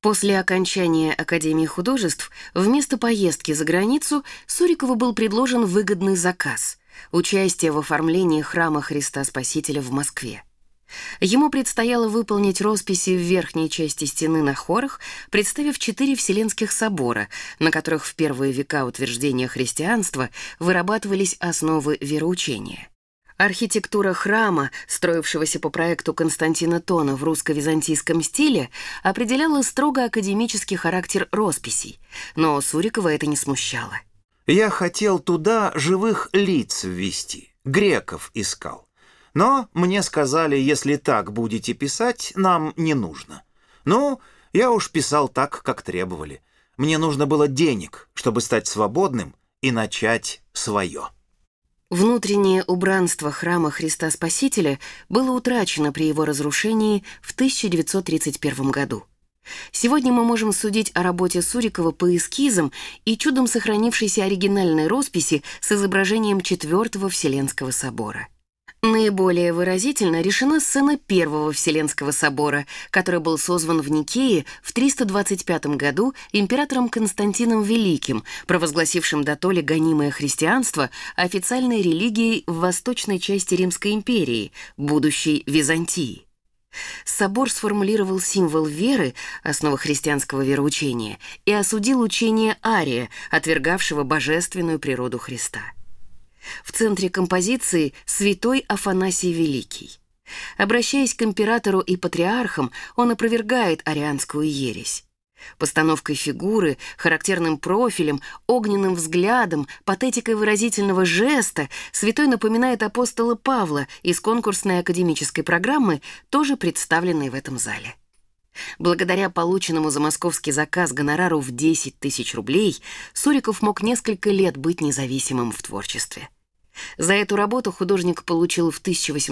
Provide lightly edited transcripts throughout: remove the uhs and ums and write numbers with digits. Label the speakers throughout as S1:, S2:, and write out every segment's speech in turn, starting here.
S1: После окончания Академии художеств вместо поездки за границу Сурикову был предложен выгодный заказ — участие в оформлении храма Христа Спасителя в Москве. Ему предстояло выполнить росписи в верхней части стены на хорах, представив 4 Вселенских собора, на которых в первые века утверждения христианства вырабатывались основы вероучения. Архитектура храма, строившегося по проекту Константина Тона в русско-византийском стиле, определяла строго академический характер росписей, но Сурикова это не смущало.
S2: Я хотел туда живых лиц ввести, греков искал. Но мне сказали, если так будете писать, нам не нужно. Ну, я уж писал так, как требовали. Мне нужно было денег, чтобы стать свободным и начать свое.
S1: Внутреннее убранство храма Христа Спасителя было утрачено при его разрушении в 1931 году. Сегодня мы можем судить о работе Сурикова по эскизам и чудом сохранившейся оригинальной росписи с изображением 4-го Вселенского собора. Наиболее выразительно решена сцена 1-го Вселенского собора, который был созван в Никее в 325 году императором Константином Великим, провозгласившим дотоле гонимое христианство официальной религией в восточной части Римской империи, будущей Византии. Собор сформулировал символ веры, основы христианского вероучения, и осудил учение Ария, отвергавшего божественную природу Христа. В центре композиции святой Афанасий Великий. Обращаясь к императору и патриархам, он опровергает арианскую ересь. Постановкой фигуры, характерным профилем, огненным взглядом, патетикой выразительного жеста святой напоминает апостола Павла из конкурсной академической программы, тоже представленной в этом зале. Благодаря полученному за московский заказ гонорару в 10 тысяч рублей Суриков мог несколько лет быть независимым в творчестве. За эту работу художник получил в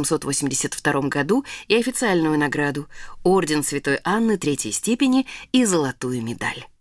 S1: 1882 году и официальную награду — орден Святой Анны 3-й степени и золотую медаль.